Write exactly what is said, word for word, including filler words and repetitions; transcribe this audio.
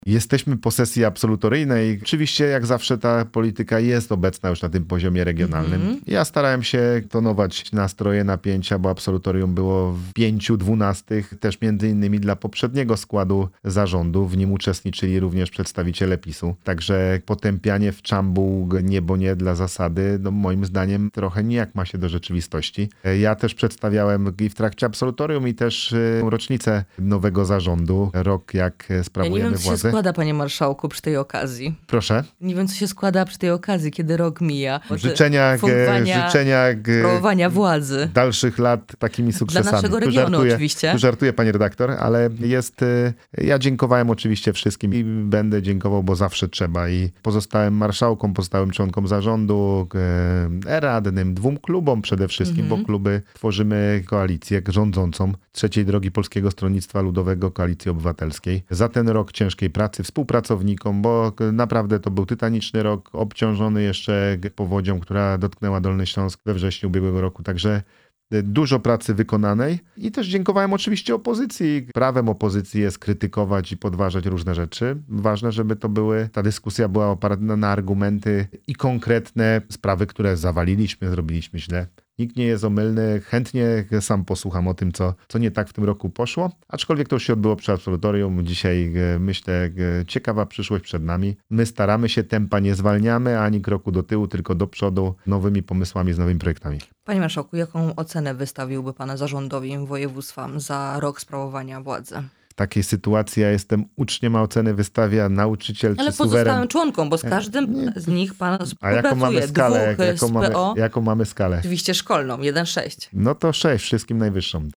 Jesteśmy po sesji absolutoryjnej. Oczywiście, jak zawsze, ta polityka jest obecna już na tym poziomie regionalnym. Mm-hmm. Ja starałem się tonować nastroje, napięcia, bo absolutorium było w pięciu, dwunastych, też między innymi dla poprzedniego składu zarządu. W nim uczestniczyli również przedstawiciele PiSu. Także potępianie w czambuł nie, bo nie dla zasady, no moim zdaniem trochę nijak ma się do rzeczywistości. Ja też przedstawiałem i w trakcie absolutorium i też rocznicę nowego zarządu. Rok, jak sprawujemy ja nie wiem, władzę. Co się składa, panie marszałku, przy tej okazji? Proszę? Nie wiem, co się składa przy tej okazji, kiedy rok mija. Życzenia, życzenia sprawowania władzy. Dalszych lat takimi sukcesami. Dla naszego regionu tu żartuję, oczywiście. Tu żartuję, pani redaktor, ale jest... Ja dziękowałem oczywiście wszystkim i będę dziękował, bo zawsze trzeba. I pozostałym marszałkom, pozostałym członkom zarządu, radnym, dwóm klubom przede wszystkim, mm-hmm. bo kluby tworzymy koalicję rządzącą Trzeciej Drogi Polskiego Stronnictwa Ludowego, Koalicji Obywatelskiej. Za ten rok ciężkiej pracy, współpracownikom, bo naprawdę to był tytaniczny rok, obciążony jeszcze powodzią, która dotknęła Dolny Śląsk we wrześniu ubiegłego roku. Także dużo pracy wykonanej i też dziękowałem oczywiście opozycji. Prawem opozycji jest krytykować i podważać różne rzeczy. Ważne, żeby to były, ta dyskusja była oparta na argumenty i konkretne sprawy, które zawaliliśmy, zrobiliśmy źle. Nikt nie jest omylny, chętnie sam posłucham o tym, co, co nie tak w tym roku poszło. Aczkolwiek to już się odbyło przy absolutorium. Dzisiaj myślę, ciekawa przyszłość przed nami. My staramy się, tempa nie zwalniamy, ani kroku do tyłu, tylko do przodu, nowymi pomysłami, z nowymi projektami. Panie marszałku, jaką ocenę wystawiłby pan zarządowi województwa za rok sprawowania władzy? W takiej sytuacji ja jestem uczniem, a oceny wystawia nauczyciel Ale czy suweren. Ale pozostałym członkom, bo z każdym nie. z nich pan A jaką mamy skalę? Dwóch jaką, mamy, jaką mamy skalę? Oczywiście szkolną, jeden sześć. No to sześć, wszystkim najwyższą.